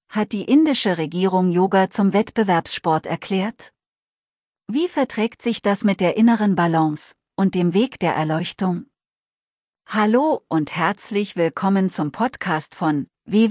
hat die indische Regierung Yoga zum Wettbewerbssport erklärt? Wie verträgt sich das mit der inneren Balance und dem Weg der Erleuchtung? Hallo und herzlich willkommen zum Podcast von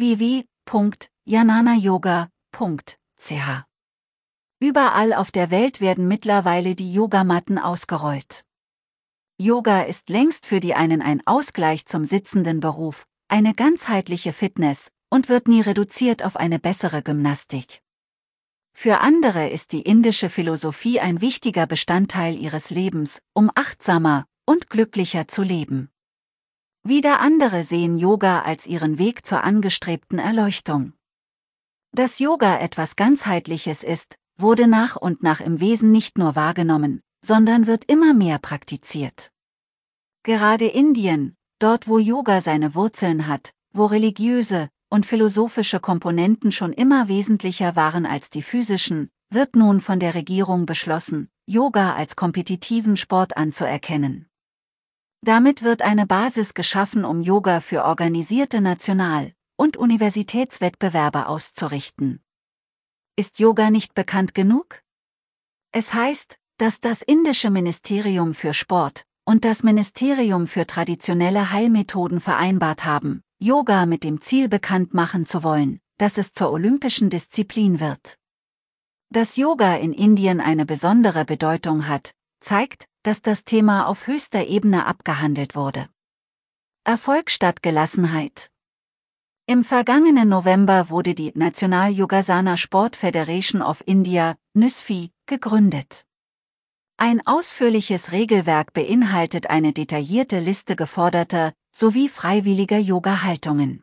www.jnanayoga.ch. Überall auf der Welt werden mittlerweile die Yogamatten ausgerollt. Yoga ist längst für die einen ein Ausgleich zum sitzenden Beruf, eine ganzheitliche Fitness und wird nie reduziert auf eine bessere Gymnastik. Für andere ist die indische Philosophie ein wichtiger Bestandteil ihres Lebens, um achtsamer und glücklicher zu leben. Wieder andere sehen Yoga als ihren Weg zur angestrebten Erleuchtung. Dass Yoga etwas Ganzheitliches ist, wurde nach und nach im Wesen nicht nur wahrgenommen, sondern wird immer mehr praktiziert. Gerade Indien, dort wo Yoga seine Wurzeln hat, wo religiöse und philosophische Komponenten schon immer wesentlicher waren als die physischen, wird nun von der Regierung beschlossen, Yoga als kompetitiven Sport anzuerkennen. Damit wird eine Basis geschaffen, um Yoga für organisierte National- und Universitätswettbewerbe auszurichten. Ist Yoga nicht bekannt genug? Es heißt, dass das indische Ministerium für Sport und das Ministerium für traditionelle Heilmethoden vereinbart haben, Yoga mit dem Ziel bekannt machen zu wollen, dass es zur olympischen Disziplin wird. Dass Yoga in Indien eine besondere Bedeutung hat, zeigt, dass das Thema auf höchster Ebene abgehandelt wurde. Erfolg statt Gelassenheit. Im vergangenen November wurde die National Yogasana Sport Federation of India, NYSFI, gegründet. Ein ausführliches Regelwerk beinhaltet eine detaillierte Liste geforderter sowie freiwilliger Yoga-Haltungen.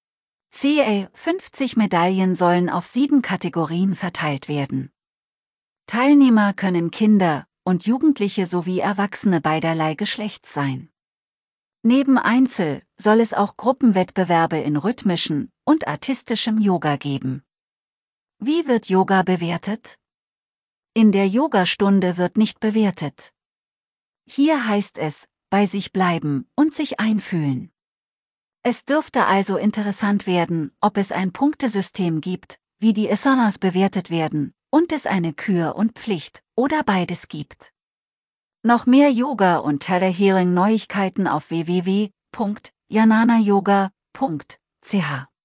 ca. 50 Medaillen sollen auf 7 Kategorien verteilt werden. Teilnehmer können Kinder und Jugendliche sowie Erwachsene beiderlei Geschlechts sein. Neben Einzel- soll es auch Gruppenwettbewerbe in rhythmischen und artistischem Yoga geben. Wie wird Yoga bewertet? In der Yogastunde wird nicht bewertet. Hier heißt es, bei sich bleiben und sich einfühlen. Es dürfte also interessant werden, ob es ein Punktesystem gibt, wie die Asanas bewertet werden, und es eine Kür und Pflicht oder beides gibt. Noch mehr Yoga und Telehealing-Neuigkeiten auf www.jnanayoga.ch